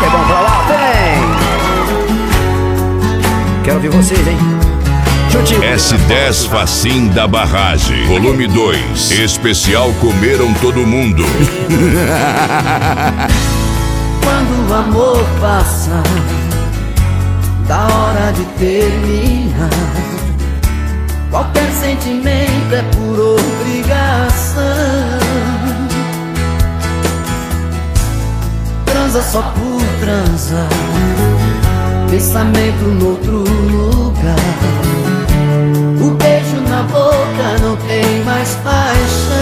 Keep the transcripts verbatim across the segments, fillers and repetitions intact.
é bom pra lá, vem! Quero ouvir vocês, hein? Chutinho. S dez Facim da Barragem, volume dois, especial Comeram Todo Mundo. Quando o amor passa da hora de terminar, qualquer sentimento é por obrigação. Transa só por transar, pensamento noutro lugar. O beijo na boca não tem mais paixão.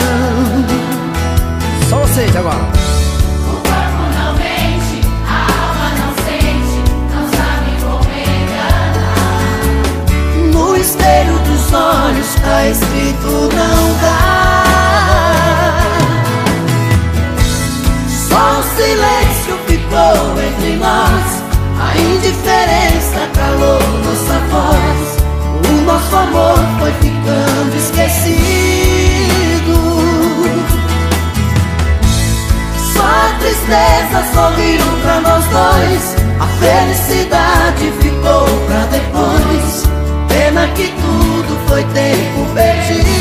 Só vocês agora. O corpo não mente, a alma não sente, não sabe como enganar. No espelho dos olhos tá escrito não dá. Só o silêncio ficou entre nós, a indiferença calou nossa voz. O nosso amor foi ficando esquecido. Só a tristeza sorriu pra nós dois, a felicidade ficou pra depois. Pena que tudo foi tempo perdido.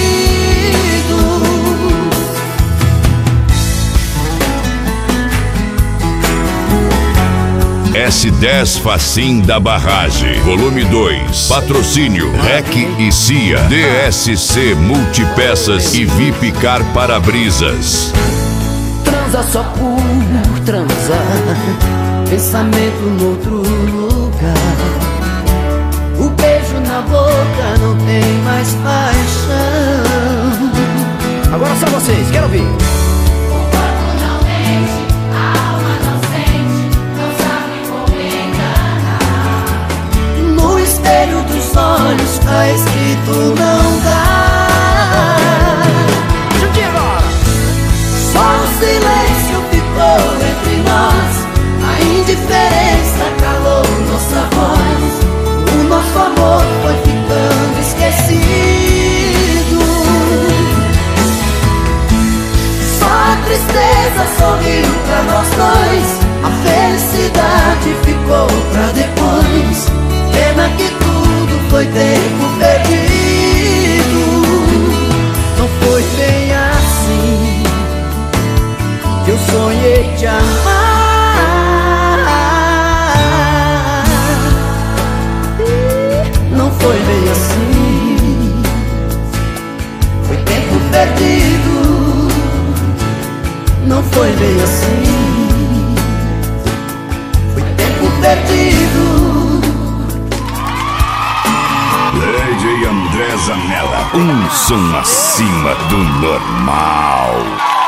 S dez Facim da Barragem, volume dois, patrocínio R E C e C I A, D S C Multipeças e V I P Car Para-Brisas. Transa só por transar, pensamento noutro lugar. O beijo na boca não tem mais paixão. Agora só vocês, quero ouvir. O corpo não mente, a alma não sente, não sabe como enganar. No espelho dos olhos tá escrito não dá. Chutinho agora. Só o silêncio ficou entre nós, a indiferença calou nossa voz. O nosso amor foi ficando esquecido. Só a tristeza sorriu pra nós dois, a felicidade ficou pra depois. Pena que tudo foi tempo perdido. Não foi bem assim que eu sonhei te amar. Não foi bem assim, foi tempo perdido. Não foi bem assim, foi tempo perdido. D J André Zanella, um som acima do normal.